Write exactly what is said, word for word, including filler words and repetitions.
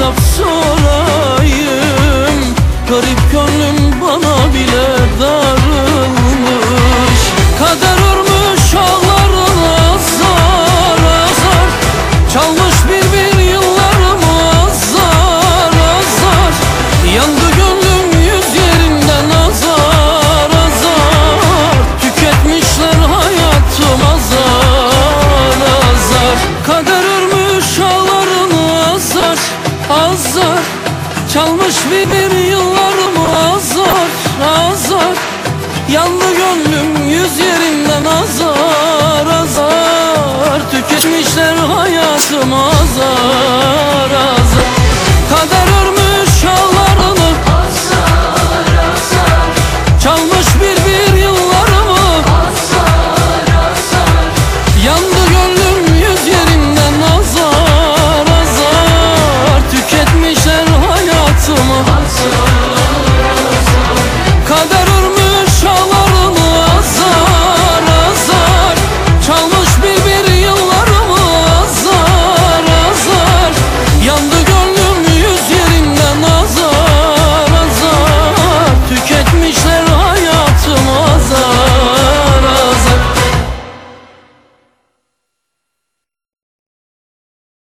hesap sorayım. Garip gönlüm bana bile darılmış. Kader örmüş ağlarına azar azar, çalmış bir bir yıllarımı azar azar. Yandı gönlüm yüz yerinden azar azar, tüketmişler hayatım azar azar. Kader örmüş ağlarını azar azar, çalmış bir bir yıllarımı azar azar. Yandı gönlüm yüz yerinden azar azar, tüketmişler hayatım azar